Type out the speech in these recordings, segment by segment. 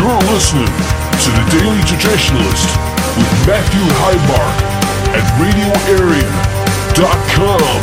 You're listening to The Daily Traditionalist with Matthew Heimbach at RadioArea.com.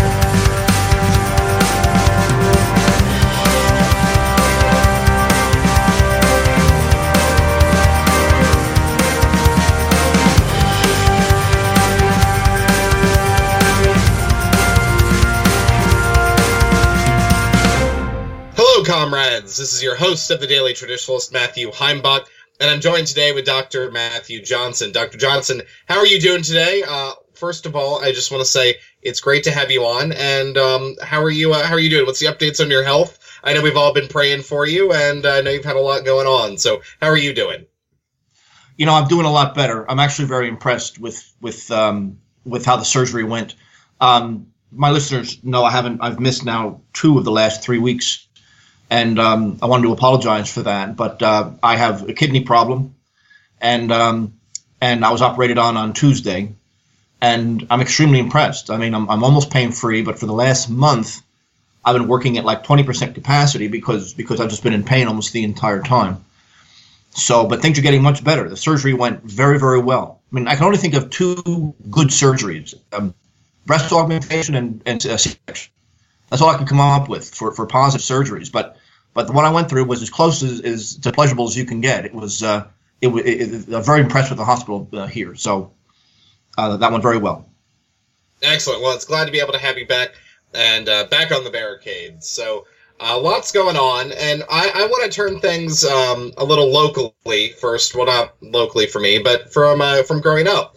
Hello, comrades. This is your host of The Daily Traditionalist, Matthew Heimbach, and I'm joined today with Dr. Matthew Johnson. Dr. Johnson, how are you doing today? First of all, I just want to say it's great to have you on, and how are you doing? What's the updates on your health? I know we've all been praying for you, and I know you've had a lot going on, so how are you doing? You know, I'm doing a lot better. I'm actually very impressed with how the surgery went. My listeners know I've missed now 2 of the last 3 weeks. And I wanted to apologize for that, but I have a kidney problem, and I was operated on Tuesday, and I'm extremely impressed. I mean, I'm almost pain-free, but for the last month, I've been working at like 20% capacity because I've just been in pain almost the entire time. So, but things are getting much better. The surgery went very, very well. I mean, I can only think of 2 good surgeries: breast augmentation and C-section. That's all I can come up with for positive surgeries. But the one I went through was as close as to pleasurable as you can get. I'm very impressed with the hospital here. So that went very well. Excellent. Well, it's glad to be able to have you back and back on the barricades. So lots going on, and I want to turn things a little locally first. Well, not locally for me, but from growing up.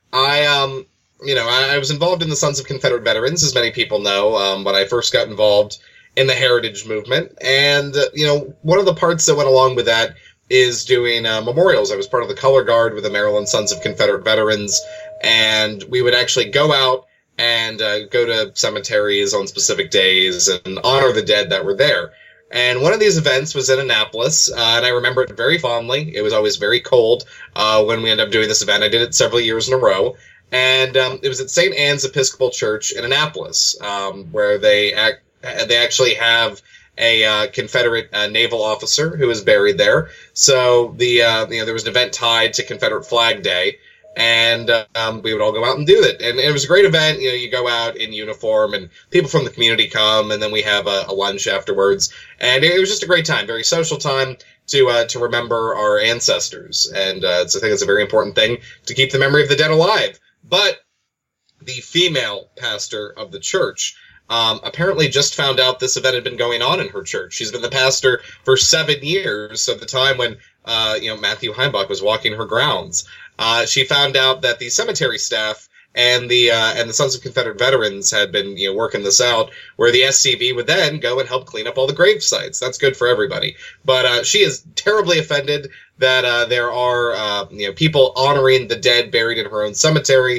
I was involved in the Sons of Confederate Veterans, as many people know, when I first got involved in the Heritage Movement. And, one of the parts that went along with that is doing memorials. I was part of the Color Guard with the Maryland Sons of Confederate Veterans, and we would actually go out and go to cemeteries on specific days and honor the dead that were there. And one of these events was in Annapolis, and I remember it very fondly. It was always very cold when we ended up doing this event. I did it several years in a row. And it was at St. Anne's Episcopal Church in Annapolis, where they actually have a Confederate naval officer who is buried there. So there was an event tied to Confederate Flag Day, and we would all go out and do it. And it was a great event. You go out in uniform, and people from the community come, and then we have a lunch afterwards. And it was just a great time, very social time to remember our ancestors. And I think it's a very important thing to keep the memory of the dead alive. But the female pastor of the church apparently just found out this event had been going on in her church. She's been the pastor for 7 years, so at the time when Matthew Heimbach was walking her grounds. She found out that the cemetery staff and the Sons of Confederate Veterans had been working this out, where the SCV would then go and help clean up all the grave sites. That's good for everybody. But she is terribly offended that there are people honoring the dead buried in her own cemetery,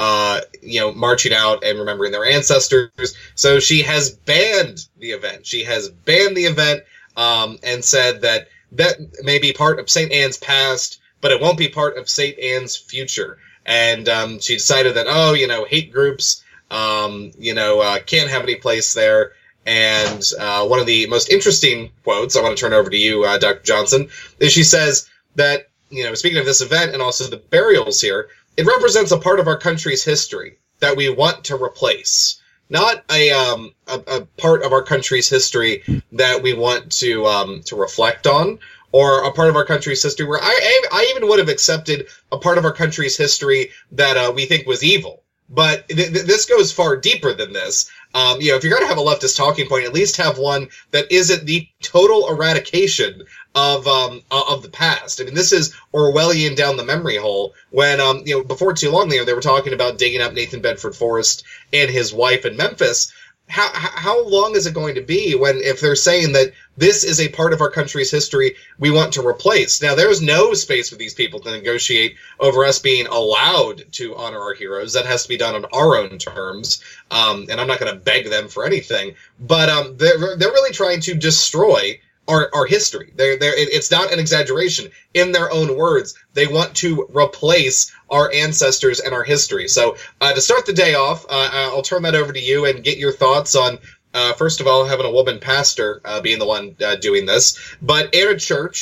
marching out and remembering their ancestors. So she has banned the event. She has banned the event and said that may be part of St. Anne's past, but it won't be part of St. Anne's future. And she decided that, hate groups, can't have any place there. And one of the most interesting quotes, I want to turn over to you, Dr. Johnson, is she says that, speaking of this event and also the burials here, it represents a part of our country's history that we want to replace. Not a part of our country's history that we want to reflect on, or a part of our country's history where I even would have accepted a part of our country's history that we think was evil. But this goes far deeper than this. If you're going to have a leftist talking point, at least have one that isn't the total eradication of the past. I mean, this is Orwellian down the memory hole. When before too long, they were talking about digging up Nathan Bedford Forrest and his wife in Memphis. How long is it going to be if they're saying that this is a part of our country's history we want to replace? Now, there is no space for these people to negotiate over us being allowed to honor our heroes. That has to be done on our own terms, and I'm not going to beg them for anything. But they're really trying to destroy our history. It's not an exaggeration. In their own words, they want to replace our ancestors and our history. So to start the day off, I'll turn that over to you and get your thoughts on, first of all, having a woman pastor being the one doing this, but in a church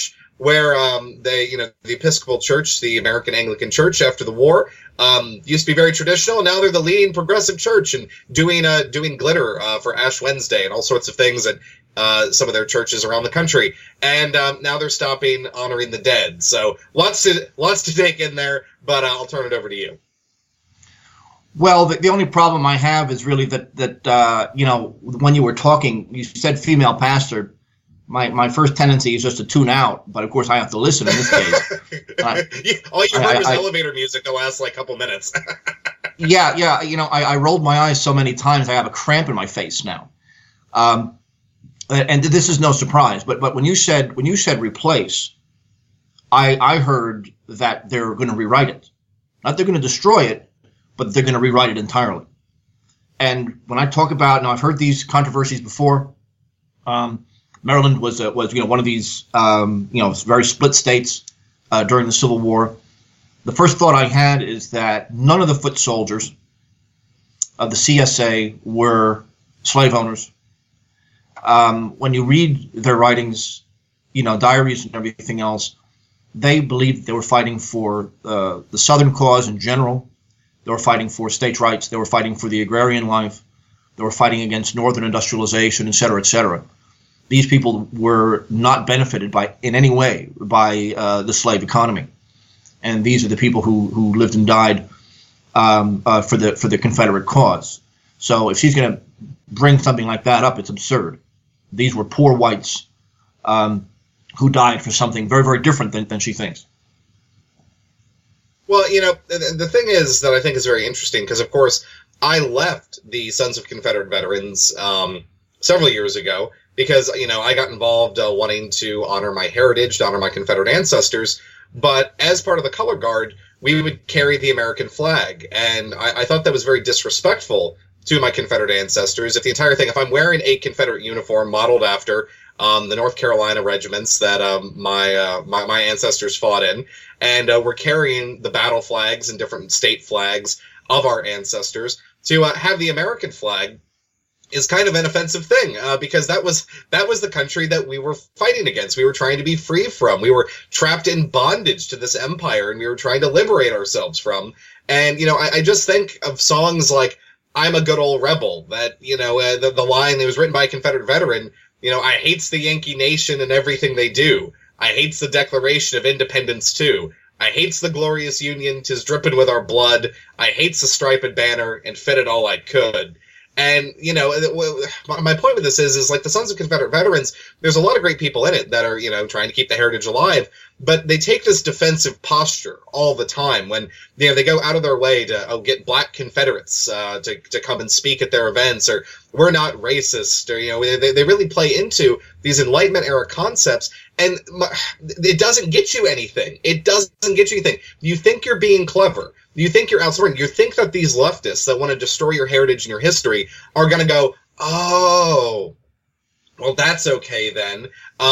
where the Episcopal Church, the American Anglican Church after the war, used to be very traditional, and now they're the leading progressive church and doing glitter for Ash Wednesday and all sorts of things at some of their churches around the country. And now they're stopping honoring the dead. So lots to take in there, but I'll turn it over to you. Well, the only problem I have is really that when you were talking, you said female pastor. My first tendency is just to tune out, but of course I have to listen in this case. All you heard was elevator music the last couple minutes. Yeah. I rolled my eyes so many times I have a cramp in my face now. And this is no surprise, but when you said replace, I heard that they're going to rewrite it. Not they're going to destroy it, but they're going to rewrite it entirely. And when I talk about, now I've heard these controversies before. Maryland was one of these very split states during the Civil War. The first thought I had is that none of the foot soldiers of the CSA were slave owners. When you read their writings, diaries and everything else, they believed they were fighting for the Southern cause in general. They were fighting for states' rights. They were fighting for the agrarian life. They were fighting against Northern industrialization, et cetera, et cetera. These people were not benefited in any way by the slave economy, and these are the people who lived and died for the Confederate cause. So if she's going to bring something like that up, it's absurd. These were poor whites who died for something very, very different than she thinks. Well, the thing is that I think is very interesting because, of course, I left the Sons of Confederate Veterans several years ago because, I got involved wanting to honor my heritage, to honor my Confederate ancestors. But as part of the color guard, we would carry the American flag. And I thought that was very disrespectful to my Confederate ancestors. If I'm wearing a Confederate uniform modeled after the North Carolina regiments that my ancestors fought in, and we're carrying the battle flags and different state flags of our ancestors, to have the American flag is kind of an offensive thing because that was the country that we were fighting against. We were trying to be free from. We were trapped in bondage to this empire, and we were trying to liberate ourselves from. And I just think of songs like "I'm a Good Old Rebel." That the line that was written by a Confederate veteran. I hates the Yankee nation and everything they do. I hates the Declaration of Independence too. I hates the glorious Union, 'tis dripping with our blood. I hates the striped banner and fit it all I could. And, my point with this is like the Sons of Confederate Veterans, there's a lot of great people in it that are, trying to keep the heritage alive, but they take this defensive posture all the time when, they go out of their way to get black Confederates to come and speak at their events, or we're not racist, or, they really play into these Enlightenment era concepts, and it doesn't get you anything. It doesn't get you anything. You think you're being clever. You think you're outsmarting. You think that these leftists that want to destroy your heritage and your history are going to go, oh, well, that's okay then.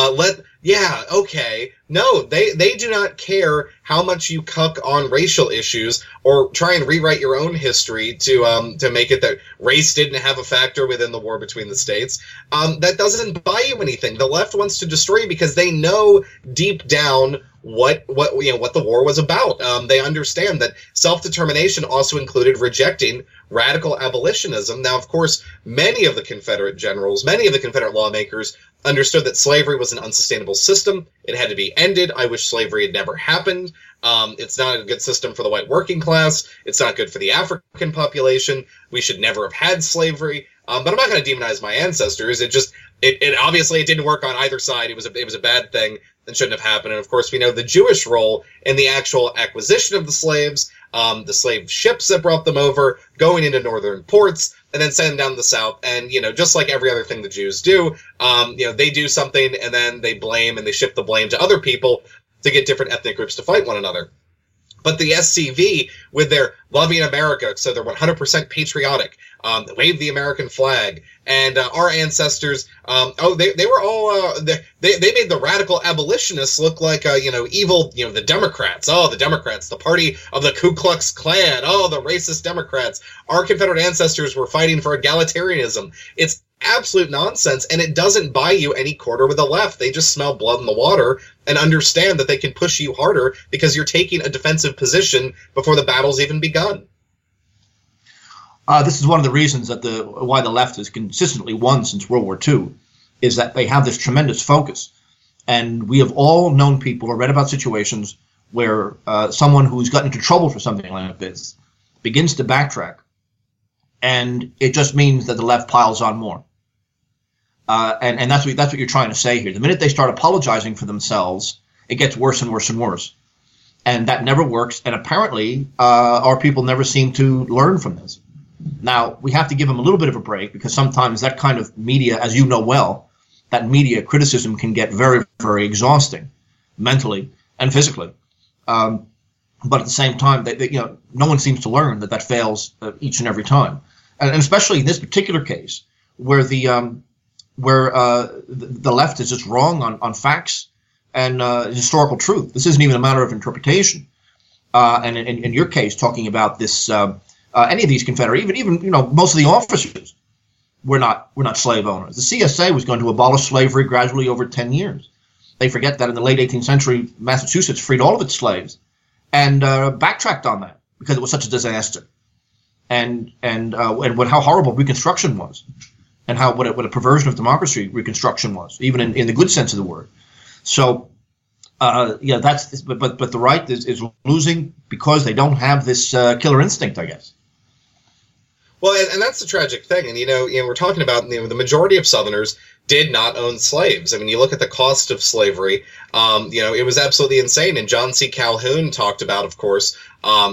Okay. No, they do not care how much you cuck on racial issues or try and rewrite your own history to make it that race didn't have a factor within the war between the states. That doesn't buy you anything. The left wants to destroy you because they know deep down what the war was about. They understand that self-determination also included rejecting radical abolitionism. Now, of course, many of the Confederate generals, many of the Confederate lawmakers understood that slavery was an unsustainable system. It had to be ended. I wish slavery had never happened. It's not a good system for the white working class. It's not good for the African population. We should never have had slavery. But I'm not going to demonize my ancestors. It obviously it didn't work on either side. It was a bad thing and shouldn't have happened. And of course, we know the Jewish role in the actual acquisition of the slaves, the slave ships that brought them over, going into northern ports, and then sending them down to the south. And, just like every other thing the Jews do, they do something and then they blame and they shift the blame to other people to get different ethnic groups to fight one another. But the SCV, with their loving America, so they're 100% patriotic, wave the American flag, and our ancestors, they were all, they made the radical abolitionists look like, evil, the Democrats. Oh, the Democrats, the party of the Ku Klux Klan. Oh, the racist Democrats. Our Confederate ancestors were fighting for egalitarianism. It's absolute nonsense, and it doesn't buy you any quarter with the left. They just smell blood in the water and understand that they can push you harder because you're taking a defensive position before the battle's even begun. This is one of the reasons that why the left has consistently won since World War II, is that they have this tremendous focus. And we have all known people or read about situations where someone who's gotten into trouble for something like this begins to backtrack, and it just means that the left piles on more. And that's what you're trying to say here. The minute they start apologizing for themselves, it gets worse and worse and worse. And that never works. And apparently, our people never seem to learn from this. Now, we have to give them a little bit of a break, because sometimes that kind of media, as you know well, that media criticism can get very, very exhausting, mentally and physically. But at the same time, no one seems to learn that fails each and every time, and especially in this particular case, where the left is just wrong on facts and historical truth. This isn't even a matter of interpretation. And in your case, talking about this, any of these Confederate, even most of the officers were not slave owners. The CSA was going to abolish slavery gradually over 10 years. They forget that in the late 18th century, Massachusetts freed all of its slaves, and backtracked on that because it was such a disaster, and how horrible Reconstruction was, and what a perversion of democracy Reconstruction was, even in the good sense of the word. So, but the right is losing because they don't have this killer instinct, I guess. Well, and that's the tragic thing. And, we're talking about, the majority of Southerners did not own slaves. I mean, you look at the cost of slavery, it was absolutely insane. And John C. Calhoun talked about, of course, on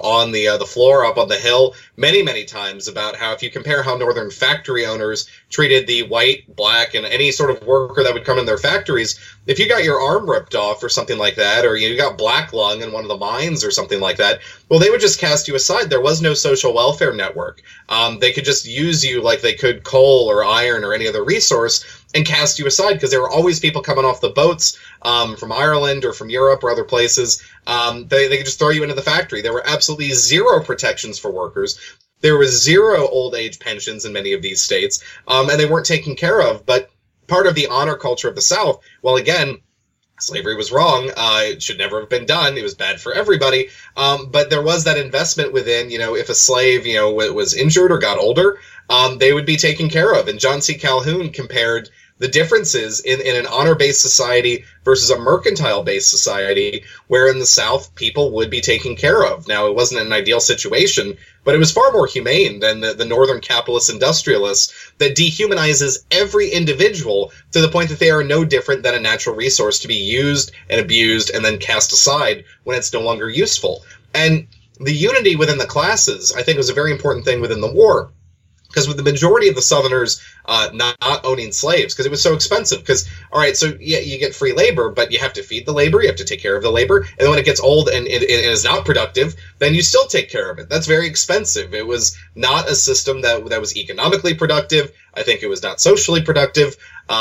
the floor up on the Hill many, many times about how if you compare how Northern factory owners treated the white, black, and any sort of worker that would come in their factories, if you got your arm ripped off or something like that, or you got black lung in one of the mines or something like that, well, they would just cast you aside. There was no social welfare network. They could just use you like they could coal or iron or any other resource and cast you aside, because there were always people coming off the boats from Ireland or from Europe or other places. They could just throw you into the factory. There were absolutely zero protections for workers. There was zero old age pensions in many of these states, and they weren't taken care of. But part of the honor culture of the South, well, again, slavery was wrong. It should never have been done. It was bad for everybody. But there was that investment within, if a slave, was injured or got older, they would be taken care of. And John C. Calhoun compared the differences in an honor-based society versus a mercantile-based society, where in the South, people would be taken care of. Now, it wasn't an ideal situation, but it was far more humane than the Northern capitalist industrialists that dehumanizes every individual to the point that they are no different than a natural resource to be used and abused and then cast aside when it's no longer useful. And the unity within the classes, I think, was a very important thing within the war. Because with the majority of the Southerners not owning slaves, because it was so expensive. Because, all right, so yeah, you get free labor, but you have to feed the labor, you have to take care of the labor, and then when it gets old and it is not productive, then you still take care of it. That's very expensive. It was not a system that was economically productive. I think it was not socially productive.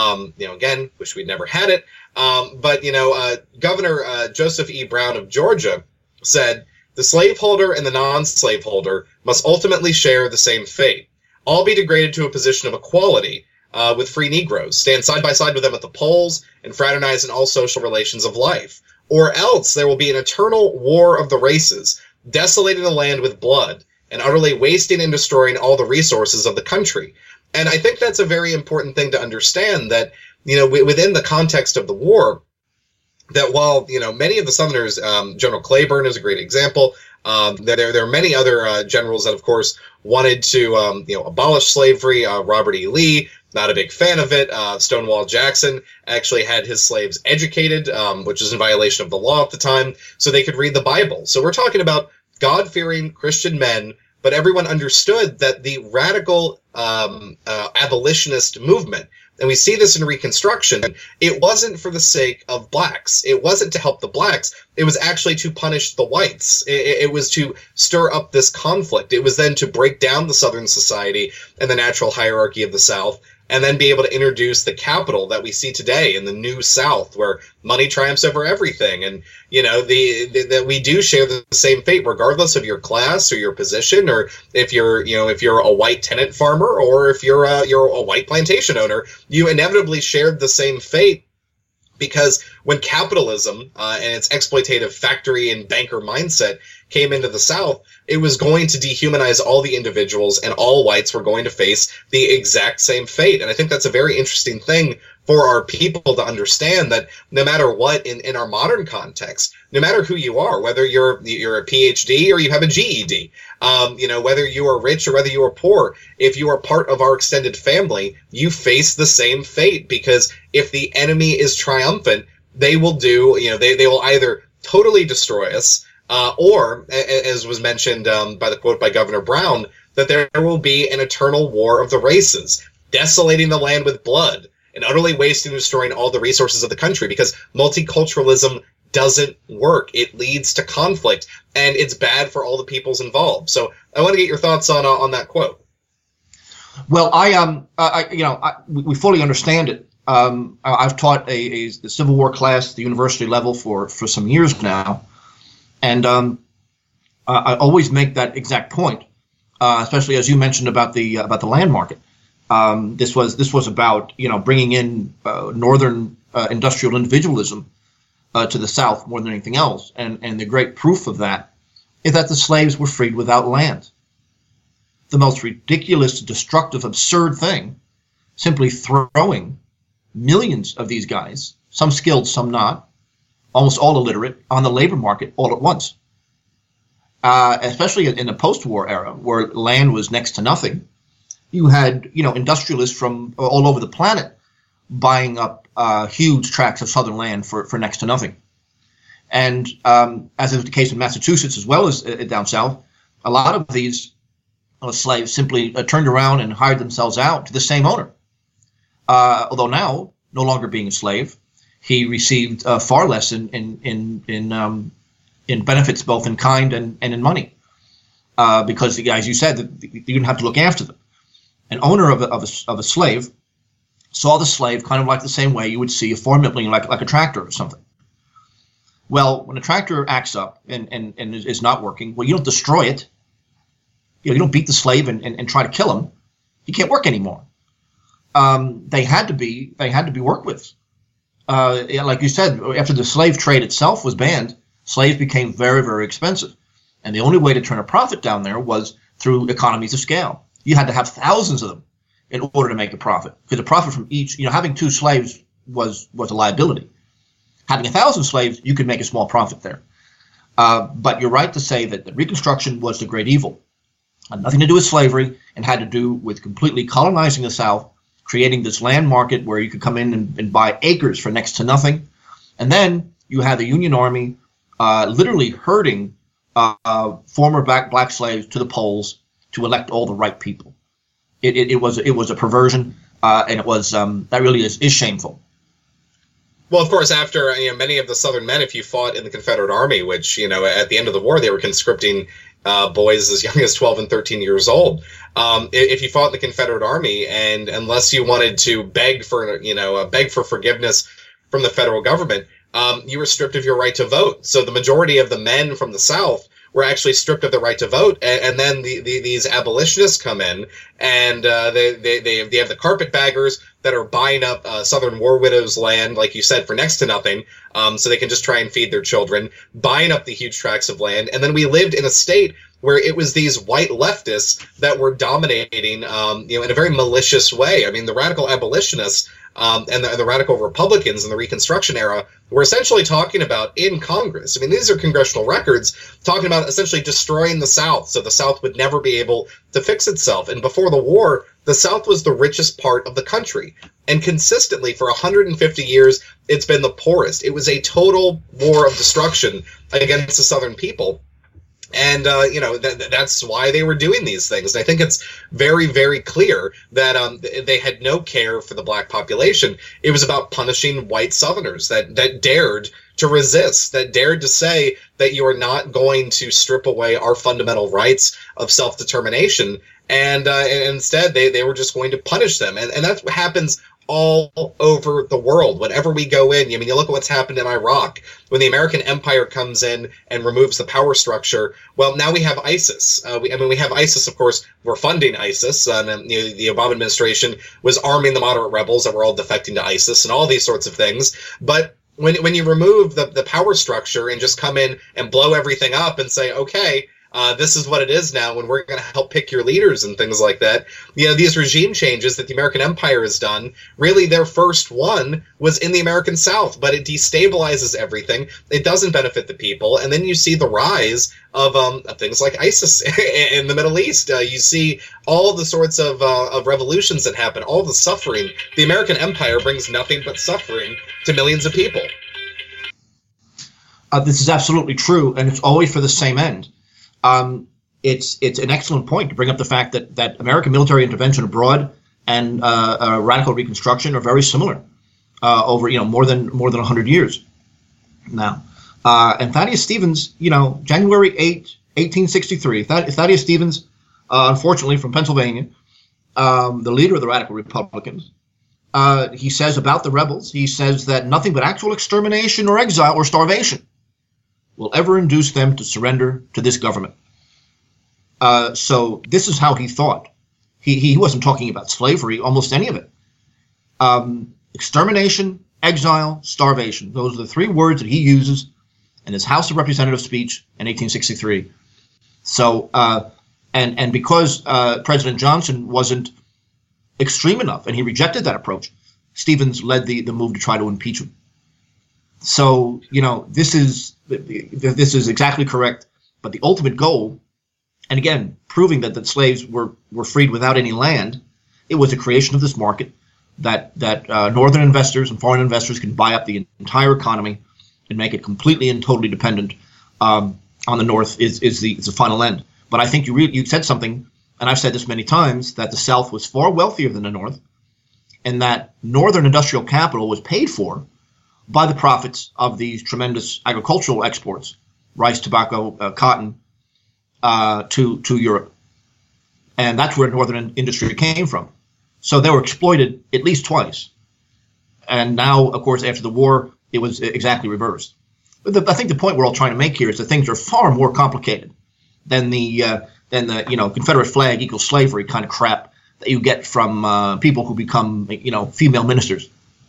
Again, wish we'd never had it. But Governor Joseph E. Brown of Georgia said, "The slaveholder and the non-slaveholder must ultimately share the same fate. All be degraded to a position of equality with free Negroes, stand side by side with them at the polls, and fraternize in all social relations of life. Or else there will be an eternal war of the races, desolating the land with blood, and utterly wasting and destroying all the resources of the country." And I think that's a very important thing to understand, that, within the context of the war, that while, many of the Southerners, General Claiborne is a great example, there are many other generals that, of course, wanted to abolish slavery. Robert E. Lee, not a big fan of it. Stonewall Jackson actually had his slaves educated, which is in violation of the law at the time, so they could read the Bible. So we're talking about God-fearing Christian men, but everyone understood that the radical abolitionist movement, and we see this in Reconstruction, it wasn't for the sake of blacks. It wasn't to help the blacks. It was actually to punish the whites. It was to stir up this conflict. It was then to break down the Southern society and the natural hierarchy of the South, and then be able to introduce the capital that we see today in the New South, where money triumphs over everything. And, that we do share the same fate, regardless of your class or your position, or if you're a white tenant farmer, or if you're a white plantation owner, you inevitably shared the same fate. Because when capitalism and its exploitative factory and banker mindset came into the South, it was going to dehumanize all the individuals, and all whites were going to face the exact same fate. And I think that's a very interesting thing for our people to understand, that no matter what, in our modern context, no matter who you are, whether you're a PhD or you have a GED, whether you are rich or whether you are poor, if you are part of our extended family, you face the same fate. Because if the enemy is triumphant, they will they will either totally destroy us, or, as was mentioned by the quote by Governor Brown, that there will be an eternal war of the races, desolating the land with blood and utterly wasting and destroying all the resources of the country, because multiculturalism doesn't work. It leads to conflict, and it's bad for all the peoples involved. So I want to get your thoughts on that quote. Well, we fully understand it. I've taught a Civil War class at the university level for some years now, and I always make that exact point, especially as you mentioned about the land market. This was about bringing in northern industrial individualism to the South more than anything else, and the great proof of that is that the slaves were freed without land. The most ridiculous, destructive, absurd thing, simply throwing millions of these guys, some skilled, some not, almost all illiterate, on the labor market all at once. Especially in the post-war era, where land was next to nothing. You had, industrialists from all over the planet buying up huge tracts of southern land for next to nothing. And as is the case in Massachusetts as well as down south, a lot of these slaves simply turned around and hired themselves out to the same owner. Although now, no longer being a slave, he received far less in benefits, both in kind and in money, because as you said, you didn't have to look after them. An owner of a slave saw the slave kind of like the same way you would see a farm building, like a tractor or something. Well, when a tractor acts up and is not working, well, you don't destroy it. You don't beat the slave and try to kill him. He can't work anymore. They had to be worked with. Like you said, after the slave trade itself was banned, slaves became very, very expensive. And the only way to turn a profit down there was through economies of scale. You had to have thousands of them in order to make a profit. Because the profit from each, having 2 slaves was a liability. Having 1,000 slaves, you could make a small profit there. But you're right to say that Reconstruction was the great evil. It had nothing to do with slavery, and had to do with completely colonizing the South, creating this land market where you could come in and buy acres for next to nothing. And then you had the Union Army literally herding former black slaves to the polls to elect all the right people. It was a perversion, and it was that really is shameful. Well, of course, after many of the Southern men, if you fought in the Confederate Army, which at the end of the war they were conscripting boys as young as 12 and 13 years old. If you fought in the Confederate Army, and unless you wanted to beg for forgiveness from the federal government, you were stripped of your right to vote. So the majority of the men from the South were actually stripped of the right to vote, and then these abolitionists come in, and they have the carpetbaggers that are buying up Southern war widows' land, like you said, for next to nothing, so they can just try and feed their children, buying up the huge tracts of land. And then we lived in a state where it was these white leftists that were dominating, in a very malicious way. I mean, the radical abolitionists and the radical Republicans in the Reconstruction era were essentially talking about in Congress. I mean, these are congressional records talking about essentially destroying the South, so the South would never be able to fix itself. And before the war, the South was the richest part of the country. And consistently for 150 years, it's been the poorest. It was a total war of destruction against the Southern people. And, that's why they were doing these things. And I think it's very, very clear that they had no care for the black population. It was about punishing white Southerners that dared to resist, that dared to say that you are not going to strip away our fundamental rights of self-determination. And instead they were just going to punish them. And that's what happens all over the world. Whenever we go in, I mean, you look at what's happened in Iraq when the American empire comes in and removes the power structure. Well, now we have ISIS. We have ISIS, of course. We're funding ISIS. The Obama administration was arming the moderate rebels that were all defecting to ISIS and all these sorts of things. But when you remove the power structure and just come in and blow everything up and say, okay, this is what it is now, and we're going to help pick your leaders and things like that. These regime changes that the American empire has done, really their first one was in the American South, but it destabilizes everything. It doesn't benefit the people. And then you see the rise of things like ISIS in the Middle East. You see all the sorts of revolutions that happen, all the suffering. The American empire brings nothing but suffering to millions of people. This is absolutely true, and it's always for the same end. It's an excellent point to bring up the fact that American military intervention abroad and radical reconstruction are very similar over more than 100 years now. And Thaddeus Stevens, January 8, 1863. Thaddeus Stevens, unfortunately from Pennsylvania, the leader of the radical Republicans, he says about the rebels, he says that nothing but actual extermination or exile or starvation will ever induce them to surrender to this government. So this is how he thought. He wasn't talking about slavery, almost any of it. Extermination, exile, starvation. Those are the three words that he uses in his House of Representatives speech in 1863. So, and because President Johnson wasn't extreme enough, and he rejected that approach, Stevens led the move to try to impeach him. So, this is exactly correct. But the ultimate goal, and again, proving that slaves were freed without any land, it was the creation of this market that northern investors and foreign investors can buy up the entire economy and make it completely and totally dependent on the North is the final end. But I think you said something, and I've said this many times, that the South was far wealthier than the North, and that northern industrial capital was paid for by the profits of these tremendous agricultural exports, rice, tobacco, cotton, to Europe. And that's where northern industry came from. So they were exploited at least twice. And now, of course, after the war, it was exactly reversed. But I think the point we're all trying to make here is that things are far more complicated than the Confederate flag equals slavery kind of crap that you get from people who become female ministers.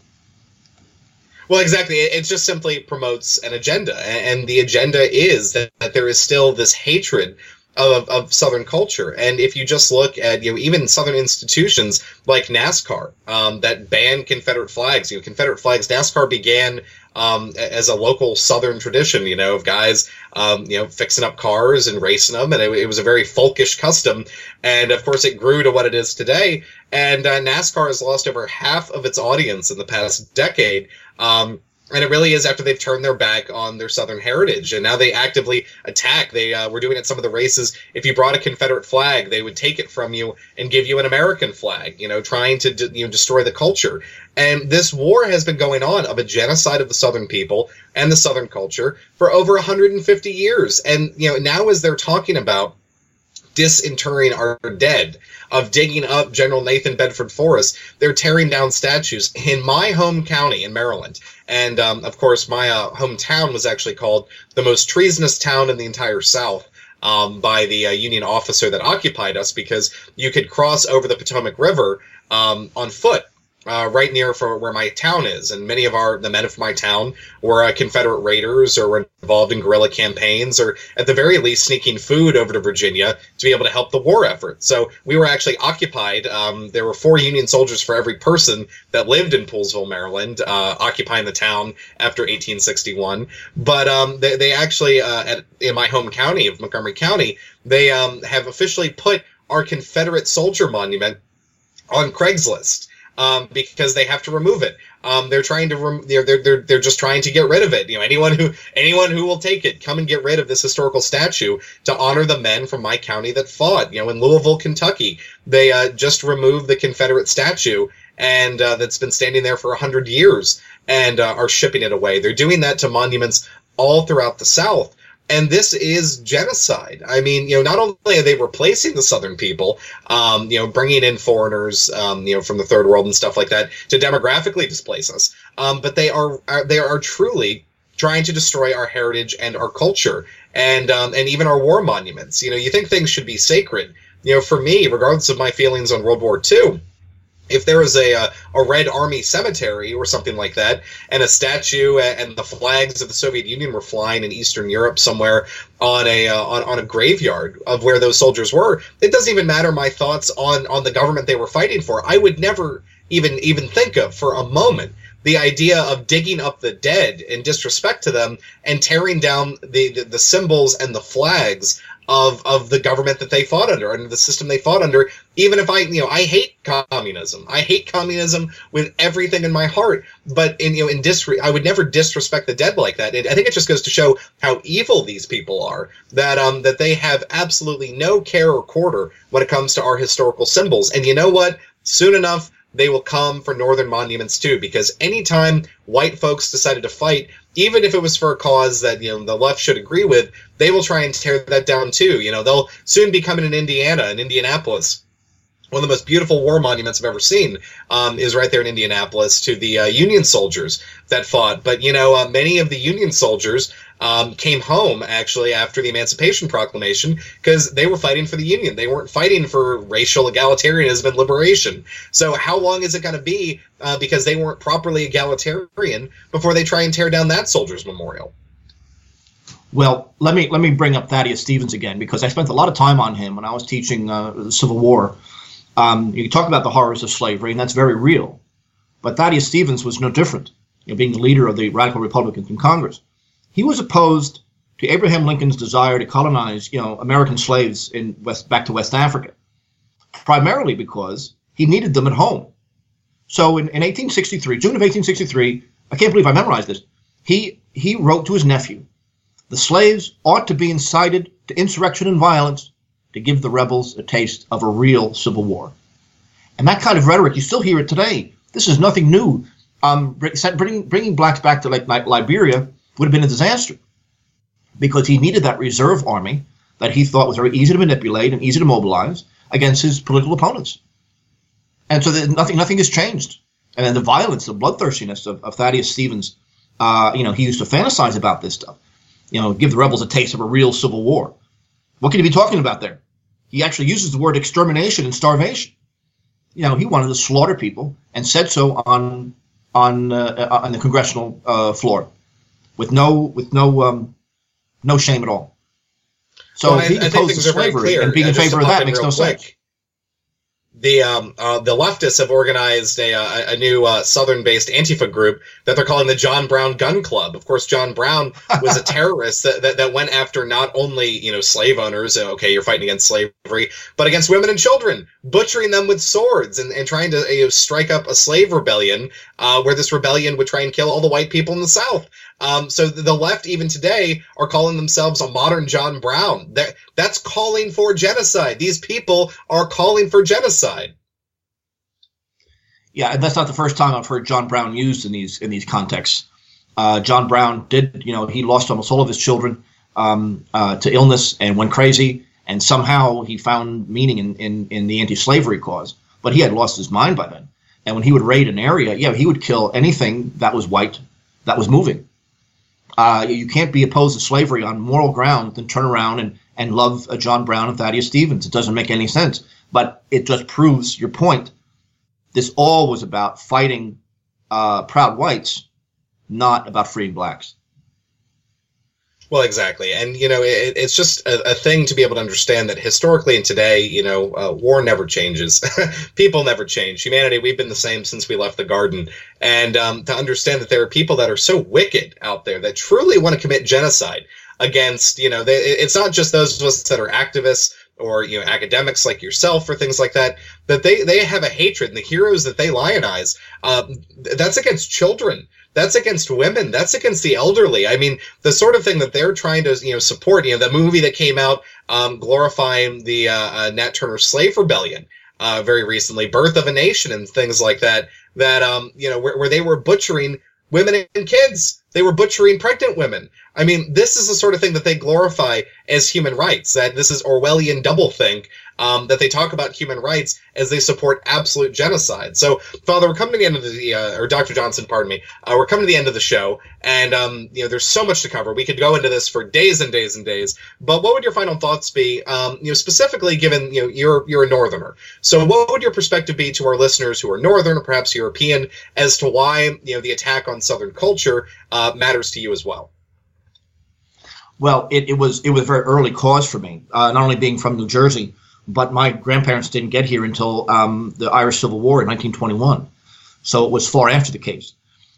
Well, exactly. It just simply promotes an agenda, and the agenda is that there is still this hatred of Southern culture. And if you just look at even Southern institutions like NASCAR that ban Confederate flags, Confederate flags, NASCAR began as a local Southern tradition, of guys fixing up cars and racing them, and it was a very folkish custom. And of course, it grew to what it is today. And NASCAR has lost over half of its audience in the past decade. And it really is after they've turned their back on their Southern heritage, and now they actively attack. They were doing it in some of the races. If you brought a Confederate flag, they would take it from you and give you an American flag, trying to destroy the culture. And this war has been going on of a genocide of the Southern people and the Southern culture for over 150 years. And now as they're talking about disinterring our dead, of digging up General Nathan Bedford Forrest, they're tearing down statues in my home county in Maryland. And, of course, my hometown was actually called the most treasonous town in the entire South by the Union officer that occupied us, because you could cross over the Potomac River on foot. Right near where my town is, and many of the men of my town were Confederate raiders or were involved in guerrilla campaigns, or at the very least sneaking food over to Virginia to be able to help the war effort. So we were actually occupied. There were 4 Union soldiers for every person that lived in Poolesville, Maryland, occupying the town after 1861. But they actually, in my home county of Montgomery County, they have officially put our Confederate soldier monument on Craigslist. Because they have to remove it. They're trying to they're just trying to get rid of it. Anyone who will take it, come and get rid of this historical statue to honor the men from my county that fought. In Louisville, Kentucky, they just removed the Confederate statue, and that's been standing there for 100 years, and are shipping it away. They're doing that to monuments all throughout the South. And this is genocide. I mean, not only are they replacing the Southern people, bringing in foreigners, from the third world and stuff like that to demographically displace us, but they are truly trying to destroy our heritage and our culture and even our war monuments. You think things should be sacred. For me, regardless of my feelings on World War II, if there was a Red Army cemetery or something like that, and a statue and the flags of the Soviet Union were flying in Eastern Europe somewhere on a graveyard of where those soldiers were, it doesn't even matter my thoughts on the government they were fighting for. I would never even think of for a moment the idea of digging up the dead in disrespect to them and tearing down the symbols and the flags of the government that they fought under the system they fought under. Even if I hate communism. I hate communism with everything in my heart. But I would never disrespect the dead like that. I think it just goes to show how evil these people are. That they have absolutely no care or quarter when it comes to our historical symbols. And you know what? Soon enough, they will come for Northern monuments too. Because anytime white folks decided to fight, even if it was for a cause that the left should agree with, they will try and tear that down too. They'll soon be coming in Indiana, in Indianapolis. One of the most beautiful war monuments I've ever seen is right there in Indianapolis to the Union soldiers that fought. But many of the Union soldiers came home actually after the Emancipation Proclamation because they were fighting for the Union. They weren't fighting for racial egalitarianism and liberation. So how long is it going to be because they weren't properly egalitarian before they try and tear down that soldiers' memorial? Well, let me bring up Thaddeus Stevens again, because I spent a lot of time on him when I was teaching the Civil War. You talk about the horrors of slavery, and that's very real. But Thaddeus Stevens was no different, being the leader of the radical Republicans in Congress. He was opposed to Abraham Lincoln's desire to colonize, American slaves back to West Africa, primarily because he needed them at home. So in 1863, June of 1863, I can't believe I memorized this, he wrote to his nephew, "The slaves ought to be incited to insurrection and violence to give the rebels a taste of a real civil war." And that kind of rhetoric, you still hear it today. This is nothing new. Bringing blacks back to Liberia would have been a disaster, because he needed that reserve army that he thought was very easy to manipulate and easy to mobilize against his political opponents. And so nothing has changed. And then the violence, the bloodthirstiness of Thaddeus Stevens, he used to fantasize about this stuff. Give the rebels a taste of a real civil war. What can he be talking about there? He actually uses the word extermination and starvation. He wanted to slaughter people, and said so on the congressional floor, with no shame at all. So if he opposes slavery and being in favor of that makes no sense. The leftists have organized a new Southern-based Antifa group that they're calling the John Brown Gun Club. Of course, John Brown was a terrorist that went after not only slave owners. Okay, you're fighting against slavery, but against women and children, butchering them with swords and trying to strike up a slave rebellion, where this rebellion would try and kill all the white people in the South. So the left, even today, are calling themselves a modern John Brown. That's calling for genocide. These people are calling for genocide. Yeah, and that's not the first time I've heard John Brown used in these contexts. John Brown did, he lost almost all of his children to illness and went crazy, and somehow he found meaning in the anti-slavery cause. But he had lost his mind by then. And when he would raid an area, he would kill anything that was white that was moving. You can't be opposed to slavery on moral grounds and turn around and love John Brown and Thaddeus Stevens. It doesn't make any sense. But it just proves your point. This all was about fighting proud whites, not about freeing blacks. Well, exactly. And, it's just a thing to be able to understand that historically and today, war never changes. People never change. Humanity, we've been the same since we left the garden. And to understand that there are people that are so wicked out there that truly want to commit genocide against, it's not just those of us that are activists or, academics like yourself or things like that, that they have a hatred, and the heroes that they lionize, that's against children. That's against women. That's against the elderly. I mean, the sort of thing that they're trying to, support, the movie that came out glorifying the Nat Turner slave rebellion very recently, Birth of a Nation and things like that, where they were butchering women and kids. They were butchering pregnant women. I mean, this is the sort of thing that they glorify as human rights, that this is Orwellian doublethink, that they talk about human rights as they support absolute genocide. So, Father, we're coming to the end of or Dr. Johnson, pardon me, we're coming to the end of the show, and, there's so much to cover. We could go into this for days and days and days, but what would your final thoughts be, specifically given, you're a Northerner. So what would your perspective be to our listeners who are Northern or perhaps European as to why, the attack on Southern culture matters to you as well? Well, it was a very early cause for me, not only being from New Jersey, but my grandparents didn't get here until the Irish Civil War in 1921. So it was far after the case.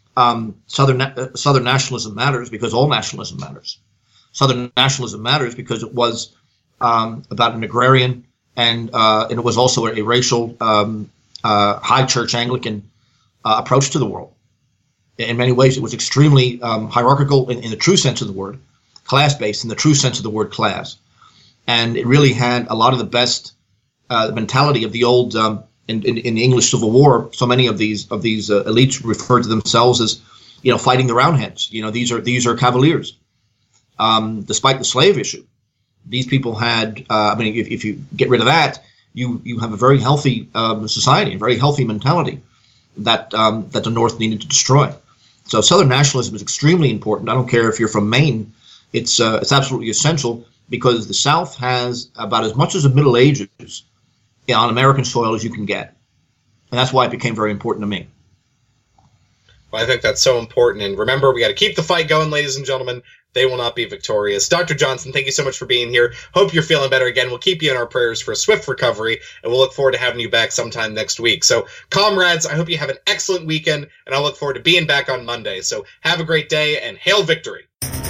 Southern nationalism matters because all nationalism matters. Southern nationalism matters because it was about an agrarian and it was also a racial, high church Anglican approach to the world. In many ways, it was extremely hierarchical in the true sense of the word, class-based in the true sense of the word class. And it really had a lot of the best mentality of the old, in the English Civil War, so many of these elites referred to themselves as, fighting the Roundheads. These are Cavaliers. Despite the slave issue, these people had, if you get rid of that, you have a very healthy society, a very healthy mentality that the North needed to destroy. So Southern nationalism is extremely important. I don't care if you're from Maine. It's absolutely essential because the South has about as much as the Middle Ages on American soil as you can get. And that's why it became very important to me. Well, I think that's so important. And remember, we got to keep the fight going, ladies and gentlemen. They will not be victorious. Dr. Johnson, thank you so much for being here. Hope you're feeling better again. We'll keep you in our prayers for a swift recovery, and we'll look forward to having you back sometime next week. So, comrades, I hope you have an excellent weekend, and I look forward to being back on Monday. So, have a great day, and hail victory.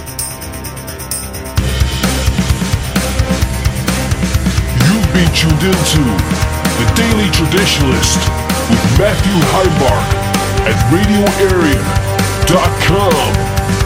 You've been tuned into The Daily Traditionalist with Matthew Heimbach at RadioArea.com.